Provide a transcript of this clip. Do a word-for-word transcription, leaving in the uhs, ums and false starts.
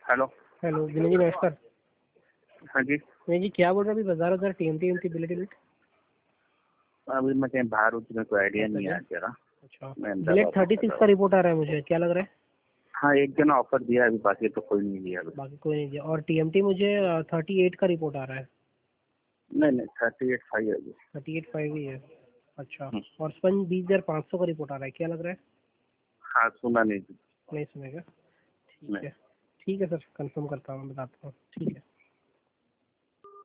Hello hello विनय जी, नमस्कार। हाँ जी। विनय जी, क्या बोल रहे हैं अभी बाजार बाजार टीएमटी एमटी बिलेट बिलेट? अभी मैं कहीं बाहर हूँ तो मेरे को आइडिया नहीं है जरा। अच्छा, मैं बिलेट थर्टी सिक्स का रिपोर्ट आ रहा है मुझे, क्या लग रहा है? हाँ, एक जना ऑफर दिया है, अभी बाकी तो कोई नहीं दिया अभी। बाकी कोई नहीं दिया। और टीएमटी मुझे थर्टी एट का रिपोर्ट आ रहा है। नहीं नहीं, थर्टी एट फाइव है अभी। थर्टी एट फाइव ही है। अच्छा, हम्म, और स्पंज बीस हजार पाँच सौ का रिपोर्ट आ रहा है, क्या लग रहा है? हाँ, सुना नहीं। नहीं सुनेगा। ठीक नहीं। है, ठीक है सर, कंफर्म करता हूँ, बताता हूँ। ठीक है।